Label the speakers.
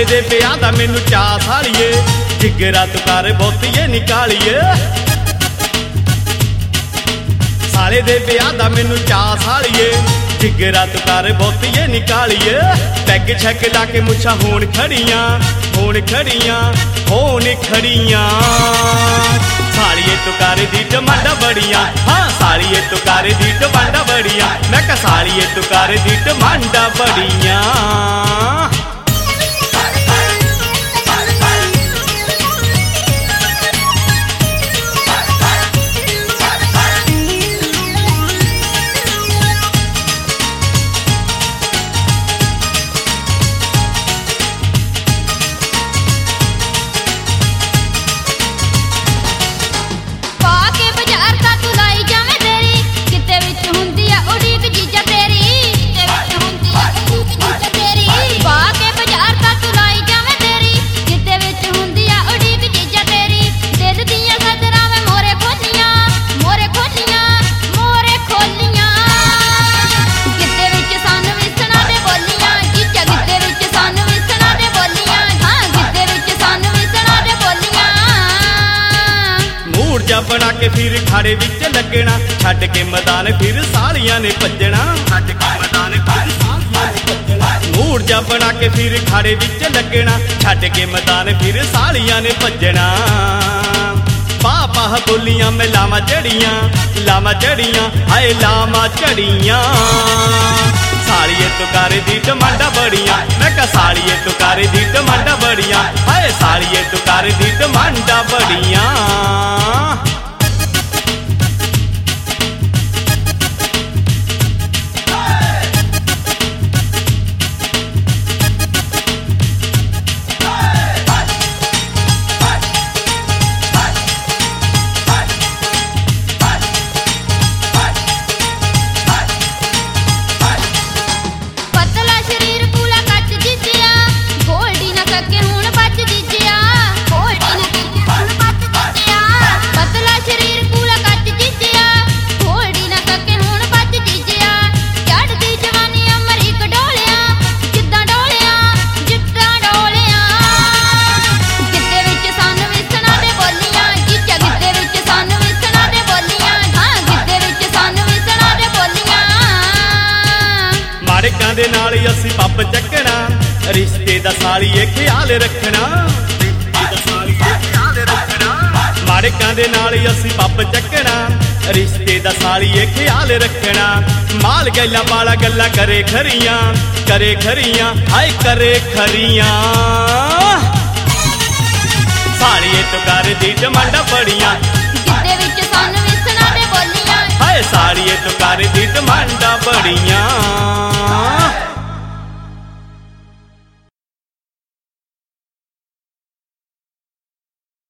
Speaker 1: दे ब्याह दा मैनू चा सालिए जिगरा तू कर बहुतीए निकालिए साले दे ब्याह दा मैनू चा सालिए जिगरा तू कर बहुतीए निकालिए पैग छक ला के मुछा होण खड़ियां सालिए तू कर दी डिमांडा बड़ियां हाँ सालिए तू कर दी डिमांडा बड़ियां मैं कहा सालिए तू कर दी डिमांडा बड़ियां बना के फिर खाड़े विच लगना छड्ड के मैदान फिर सालियां ने भजना मूड जा बना के फिर खाड़े विच लगना छड्ड के मैदान फिर सालियां ने भजना पापा बोलियां मैं लामा चढ़ियां हाय लामा चढ़ियां सालिए तू कर दी डिमांडा बड़ियां मैं कहा सालिए तू कर दी डिमांडा बड़ियां हाय सालिए तू कर दी डिमांडा बड़ियां दे नाल असी पब चकना रिश्ते दा सालिए ख्याल रखना माड़कां दे नाल असी पब चकना रिश्ते दा सालिए ख्याल रखना माल गैला वाला गल्ला करे खरियां हाय करे खरियां सालिए तो कर दी डिमांडा बड़ियां